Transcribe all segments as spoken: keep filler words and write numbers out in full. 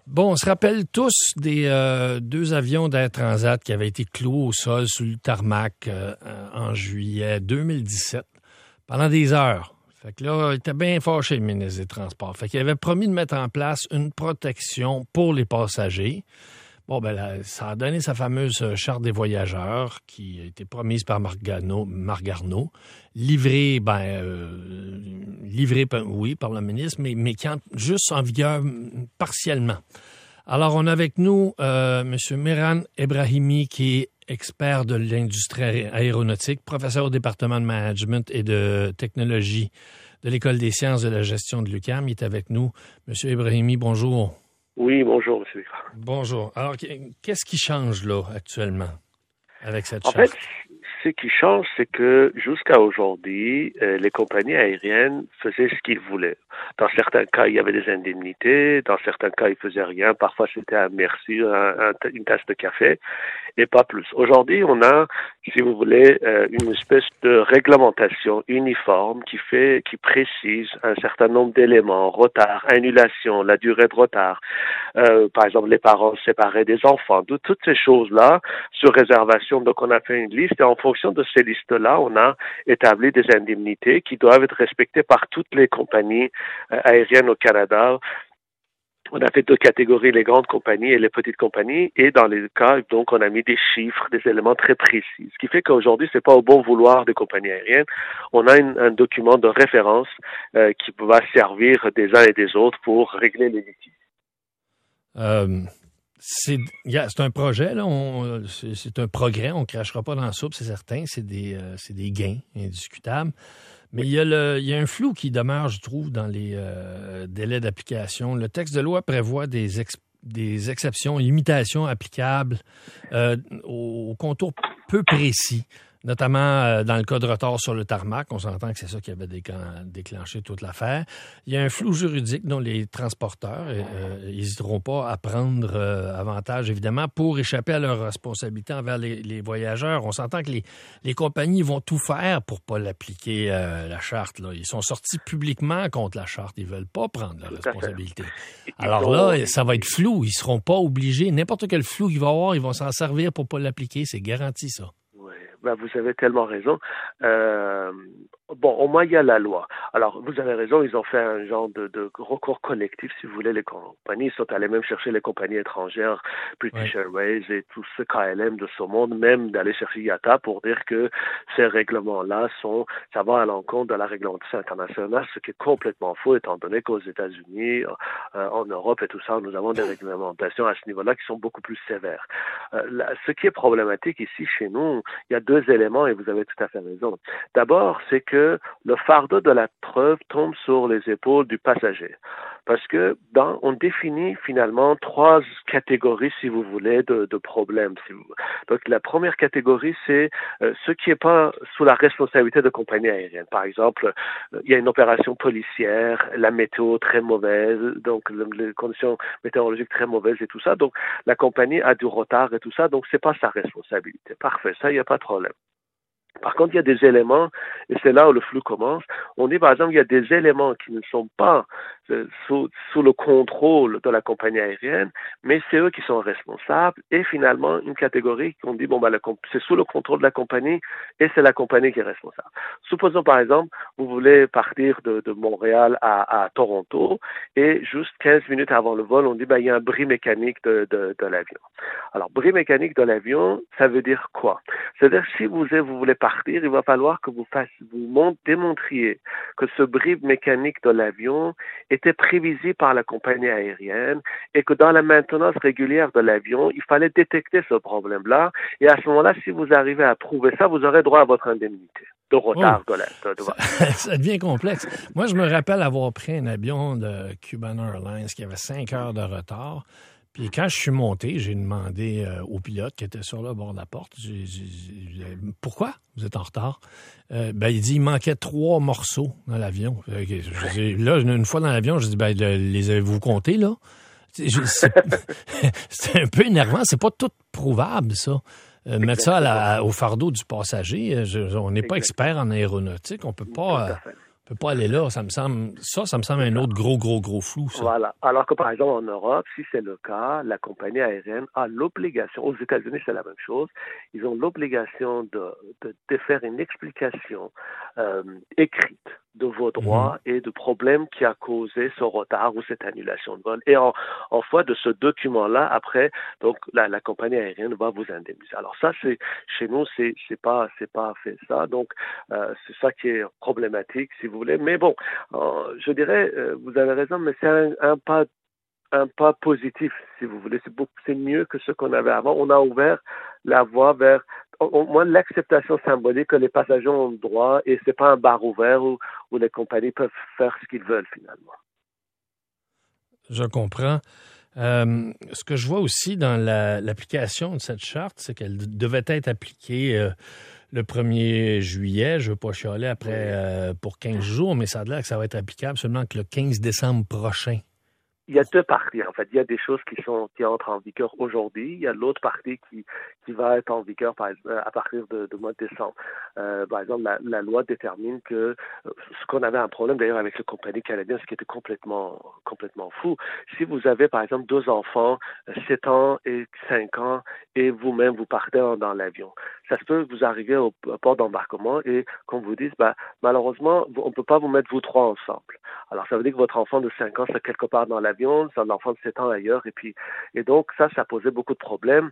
Bon, on se rappelle tous des euh, deux avions d'Air Transat qui avaient été cloués au sol sous le tarmac euh, en juillet deux mille dix-sept pendant des heures. Fait que là, il était bien fâché, le ministre des Transports. Fait qu'il avait promis de mettre en place une protection pour les passagers. Bon, ben là, ça a donné sa fameuse charte des voyageurs qui a été promise par Marc Garneau, Marc Garneau livrée, ben, euh, livrée, oui, par le ministre, mais, mais qui est juste en vigueur partiellement. Alors, on a avec nous euh, M. Mehran Ebrahimi, qui est expert de l'industrie aéronautique, professeur au département de management et de technologie de l'École des sciences de la gestion de l'U Q A M. Il est avec nous. M. Ebrahimi, bonjour. Oui, bonjour, monsieur. Bonjour. Alors, qu'est-ce qui change là, actuellement, avec cette en charte? En fait, ce qui change, c'est que jusqu'à aujourd'hui, euh, les compagnies aériennes faisaient ce qu'ils voulaient. Dans certains cas, il y avait des indemnités. Dans certains cas, ils faisaient rien. Parfois, c'était un merci, un, un, une tasse de café, et pas plus. Aujourd'hui, on a, si vous voulez, euh, une espèce de réglementation uniforme qui fait, qui précise un certain nombre d'éléments, retard, annulation, la durée de retard, euh, par exemple, les parents séparés des enfants, de, toutes ces choses-là sur réservation. Donc, on a fait une liste et en fonction de ces listes-là, on a établi des indemnités qui doivent être respectées par toutes les compagnies euh, aériennes au Canada. On a fait deux catégories, les grandes compagnies et les petites compagnies, et dans les cas, donc, on a mis des chiffres, des éléments très précis. Ce qui fait qu'aujourd'hui, c'est pas au bon vouloir des compagnies aériennes. On a une, un document de référence euh, qui va servir des uns et des autres pour régler les litiges. Euh, c'est, yeah, c'est un projet, là. On, c'est, c'est un progrès. On ne crachera pas dans la soupe, c'est certain. C'est des, euh, c'est des gains indiscutables. Mais il y, a le, il y a un flou qui demeure, je trouve, dans les euh, délais d'application. Le texte de loi prévoit des, ex, des exceptions, limitations applicables euh, aux, aux contours peu précis, notamment euh, dans le cas de retard sur le tarmac. On s'entend que c'est ça qui avait déclenché toute l'affaire. Il y a un flou juridique dont les transporteurs n'hésiteront euh, pas à prendre euh, avantage, évidemment, pour échapper à leurs responsabilités envers les, les voyageurs. On s'entend que les, les compagnies vont tout faire pour ne pas l'appliquer, euh, la charte. Là. Ils sont sortis publiquement contre la charte. Ils ne veulent pas prendre la responsabilité. Alors là, ça va être flou. Ils ne seront pas obligés. N'importe quel flou qu'il va y avoir, ils vont s'en servir pour ne pas l'appliquer. C'est garanti, ça. Ben, vous avez tellement raison. Euh, bon, au moins, il y a la loi. Alors, vous avez raison, ils ont fait un genre de, de recours collectif, si vous voulez. Les compagnies sont allées même chercher les compagnies étrangères, British ouais. Airways et tout ce K L M de ce monde, même d'aller chercher I A T A pour dire que ces règlements-là sont, ça va à l'encontre de la réglementation internationale, ce qui est complètement faux, étant donné qu'aux États-Unis, euh, en Europe et tout ça, nous avons des réglementations à ce niveau-là qui sont beaucoup plus sévères. Euh, là, ce qui est problématique ici, chez nous, il y a deux éléments et vous avez tout à fait raison. D'abord, c'est que le fardeau de la preuve tombe sur les épaules du passager. Parce que dans, on définit finalement trois catégories, si vous voulez, de, de problèmes. Si vous... Donc, la première catégorie, c'est euh, ce qui n'est pas sous la responsabilité de compagnies aériennes. Par exemple, euh, il y a une opération policière, la météo très mauvaise, donc le, les conditions météorologiques très mauvaises et tout ça. Donc, la compagnie a du retard et tout ça, donc c'est pas sa responsabilité. Parfait, ça, il n'y a pas de problème. Par contre, il y a des éléments, et c'est là où le flou commence. On dit, par exemple, il y a des éléments qui ne sont pas euh, sous, sous le contrôle de la compagnie aérienne, mais c'est eux qui sont responsables. Et finalement, une catégorie qu'on dit, bon, bah, la, c'est sous le contrôle de la compagnie, et c'est la compagnie qui est responsable. Supposons, par exemple, vous voulez partir de, de Montréal à, à Toronto, et juste quinze minutes avant le vol, on dit, bah, il y a un bris mécanique de, de, de l'avion. Alors, bris mécanique de l'avion, ça veut dire quoi? C'est-à-dire, si vous, vous voulez partir, il va falloir que vous fassiez, vous démontriez que ce bris mécanique de l'avion était prévisible par la compagnie aérienne et que dans la maintenance régulière de l'avion, il fallait détecter ce problème-là. Et à ce moment-là, si vous arrivez à prouver ça, vous aurez droit à votre indemnité de retard oh, de la. De, de... Ça, ça devient complexe. Moi, je me rappelle avoir pris un avion de Cuban Airlines qui avait cinq heures de retard. Puis quand je suis monté, j'ai demandé euh, au pilote qui était sur le bord de la porte, j'ai, j'ai, j'ai, pourquoi vous êtes en retard? Euh, ben, il dit il manquait trois morceaux dans l'avion. J'ai, là, une fois dans l'avion, je dis ben, les avez-vous comptés, là? C'est, c'est un peu énervant, c'est pas tout prouvable, ça. Euh, mettre ça à la, au fardeau du passager, je, on n'est pas expert en aéronautique, on peut pas... peut pas aller là. Ça me semble, ça, ça me semble un autre gros, gros, gros flou, ça. Voilà. Alors que, par exemple, en Europe, si c'est le cas, la compagnie aérienne a l'obligation, aux États-Unis, c'est la même chose, ils ont l'obligation de, de, de faire une explication euh, écrite de vos droits mm-hmm. et de problèmes qui a causé ce retard ou cette annulation de vol. Et en, en foi de ce document-là, après, donc, la, la compagnie aérienne va vous indemniser. Alors ça, c'est, chez nous, c'est, c'est pas, c'est pas fait ça. Donc, euh, c'est ça qui est problématique, si vous voulez. Mais bon, euh, je dirais, euh, vous avez raison, mais c'est un, un pas un pas positif, si vous voulez. C'est beaucoup, c'est mieux que ce qu'on avait avant. On a ouvert la voie vers au moins l'acceptation symbolique que les passagers ont le droit et c'est pas un bar ouvert où, où les compagnies peuvent faire ce qu'ils veulent finalement. Je comprends. Euh, ce que je vois aussi dans la, l'application de cette charte, c'est qu'elle devait être appliquée euh, le premier juillet. Je ne veux pas chialer après euh, pour quinze jours, mais ça a l'air que ça va être applicable seulement que le quinze décembre prochain. Il y a deux parties, en fait. Il y a des choses qui sont qui entrent en vigueur aujourd'hui. Il y a l'autre partie qui qui va être en vigueur par, à partir de, de mois de décembre. Euh, par exemple, la, la loi détermine que ce qu'on avait un problème d'ailleurs avec les compagnies canadiennes, ce qui était complètement complètement fou. Si vous avez par exemple deux enfants, sept ans et cinq ans, et vous-même vous partez dans l'avion, ça se peut que vous arrivez au, au port d'embarquement et qu'on vous dise, bah malheureusement, on ne peut pas vous mettre vous trois ensemble. Alors ça veut dire que votre enfant de cinq ans, c'est quelque part dans l'avion, c'est un enfant de sept ans ailleurs, et puis et donc ça, ça posait beaucoup de problèmes.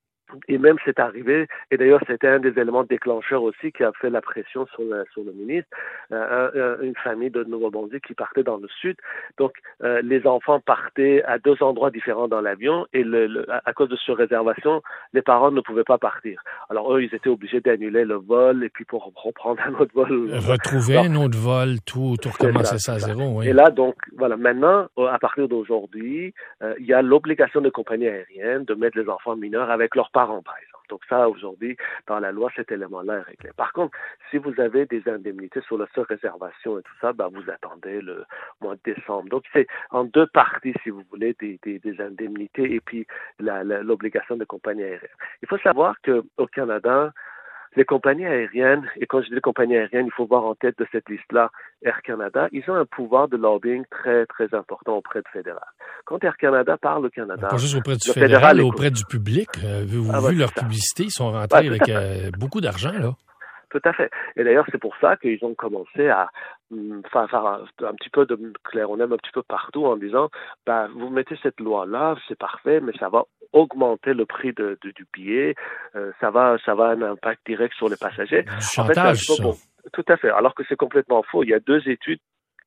Et même c'est arrivé, et d'ailleurs c'était un des éléments déclencheurs aussi qui a fait la pression sur le, sur le ministre, euh, un, une famille de Nouveau-Brunswick qui partait dans le sud. Donc euh, les enfants partaient à deux endroits différents dans l'avion et le, le, à cause de surréservation, les parents ne pouvaient pas partir. Alors eux, ils étaient obligés d'annuler le vol et puis pour reprendre un autre vol. Retrouver donc, un autre vol, tout, tout recommencer ça à zéro. Oui. Et là, donc, voilà, maintenant, à partir d'aujourd'hui, euh, il y a l'obligation de compagnies aériennes de mettre les enfants mineurs avec leurs parents, par exemple. Donc ça, aujourd'hui, dans la loi, cet élément-là est réglé. Par contre, si vous avez des indemnités sur la surréservation et tout ça, ben, vous attendez le mois de décembre. Donc c'est en deux parties, si vous voulez, des, des, des indemnités et puis la, la, l'obligation de compagnie aérienne. Il faut savoir qu'au Canada, les compagnies aériennes, et quand je dis les compagnies aériennes, il faut voir en tête de cette liste-là Air Canada, ils ont un pouvoir de lobbying très, très important auprès de fédéral. Quand Air Canada parle au Canada... Pas juste auprès du fédéral, fédéral auprès du public. Euh, vous avez ah, vu leur ça. publicité, ils sont rentrés ouais, avec euh, beaucoup d'argent, là. Tout à fait. Et d'ailleurs, c'est pour ça qu'ils ont commencé à faire, faire un, un petit peu de claironnement un petit peu partout en disant, ben, vous mettez cette loi-là, c'est parfait, mais ça va augmenter le prix de, de, du billet, euh, ça va, ça va avoir un impact direct sur les passagers. Du chantage, en fait, ça. Bon, tout à fait. Alors que c'est complètement faux. Il y a deux études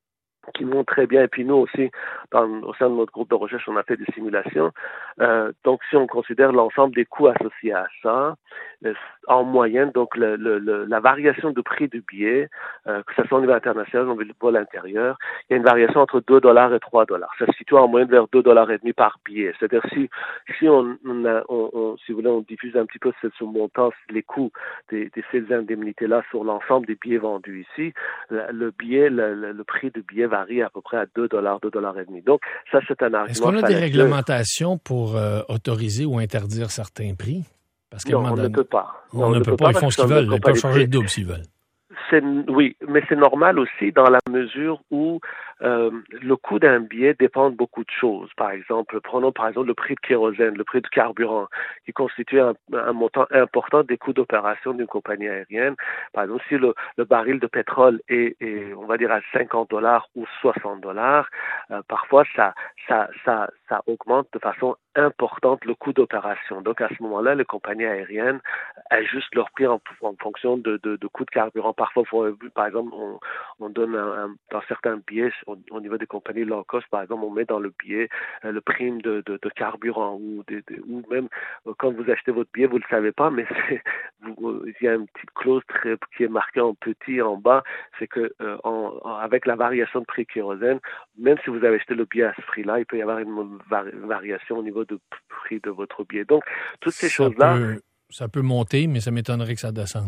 qui montrent très bien, et puis nous aussi, dans, au sein de notre groupe de recherche, on a fait des simulations. Euh, donc, si on considère l'ensemble des coûts associés à ça, euh, en moyenne, donc le, le, le, la variation de prix du billet, euh, que ce soit au niveau international ou au niveau intérieur, il y a une variation entre deux dollars et trois dollars. Ça se situe en moyenne vers deux dollars et demi par billet. C'est-à-dire si si on, on, a, on, on si vous voulez, on diffuse un petit peu ce, ce montant, les coûts des, de ces indemnités-là sur l'ensemble des billets vendus ici, le, le billet, le, le, le prix du billet varie à peu près à deux dollars, deux dollars et demi. Donc, ça, c'est un argument. Est-ce qu'on a des réglementations pour euh, autoriser ou interdire certains prix? Parce non, on ne peut pas. On, on ne peut, peut pas, ils font ce qu'ils veulent. Ils peuvent changer de double s'ils veulent. C'est, oui, mais c'est normal aussi dans la mesure où euh, le coût d'un billet dépend de beaucoup de choses. Par exemple, prenons par exemple le prix de kérosène, le prix du carburant, qui constitue un, un montant important des coûts d'opération d'une compagnie aérienne. Par exemple, si le, le baril de pétrole est, est, on va dire, à cinquante dollars ou soixante dollars, euh, parfois ça, ça, ça, ça augmente de façon importante le coût d'opération. Donc à ce moment-là, les compagnies aériennes ajustent leur prix en, en fonction de, de, de coûts de carburant. Parfois, par exemple, on, on donne un, un, dans certains billets, au, au niveau des compagnies low cost, par exemple, on met dans le billet euh, le prime de, de, de carburant ou, de, de, ou même euh, quand vous achetez votre billet, vous ne le savez pas, mais c'est, vous, euh, il y a une petite clause très, qui est marquée en petit en bas, c'est que euh, en, en, avec la variation de prix kérosène, même si vous avez acheté le billet à ce prix-là, il peut y avoir une, var- une variation au niveau du prix de votre billet. Donc, toutes ces ça choses-là... Peut, ça peut monter, mais ça m'étonnerait que ça descende.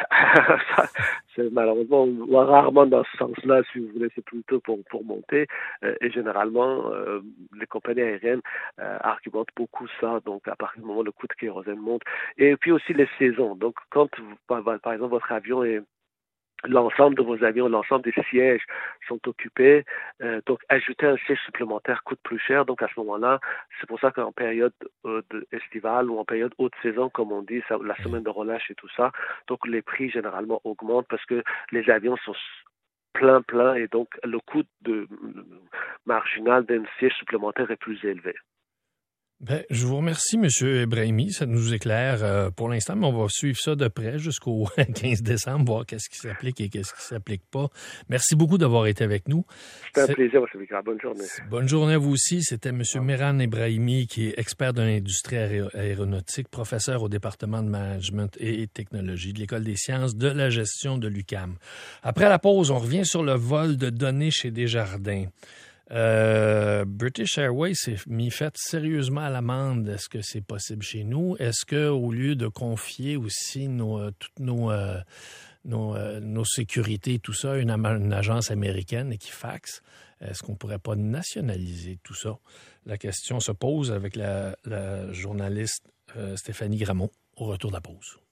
ça, c'est malheureusement, on voit rarement dans ce sens-là, si vous voulez, c'est plutôt pour, pour monter. Euh, et généralement, euh, les compagnies aériennes euh, argumentent beaucoup ça. Donc, à partir du moment où le coût de kérosène monte. Et puis aussi les saisons. Donc, quand, vous, par, par exemple, votre avion est l'ensemble de vos avions, l'ensemble des sièges sont occupés. Euh, donc, ajouter un siège supplémentaire coûte plus cher. Donc, à ce moment-là, c'est pour ça qu'en période euh, de estivale ou en période haute saison, comme on dit, ça, la semaine de relâche et tout ça, donc les prix généralement augmentent parce que les avions sont plein, plein et donc le coût de, marginal d'un siège supplémentaire est plus élevé. Ben, je vous remercie, M. Ebrahimi. Ça nous éclaire euh, pour l'instant, mais on va suivre ça de près jusqu'au quinze décembre, voir qu'est-ce qui s'applique et qu'est-ce qui s'applique pas. Merci beaucoup d'avoir été avec nous. C'était un plaisir, M. Vicard. Bonne journée. Bonne journée à vous aussi. C'était M. Mehran Ebrahimi, qui est expert de l'industrie aé- aéronautique, professeur au département de management et technologie de l'École des sciences de la gestion de l'U Q A M. Après la pause, on revient sur le vol de données chez Desjardins. Euh, British Airways s'est mis fait sérieusement à l'amende. Est-ce que c'est possible chez nous? Est-ce que au lieu de confier aussi nos, toutes nos, euh, nos, euh, nos sécurités et tout ça à une, une agence américaine, Equifax, est-ce qu'on pourrait pas nationaliser tout ça? La question se pose avec la, la journaliste euh, Stéphanie Gramont au retour de la pause.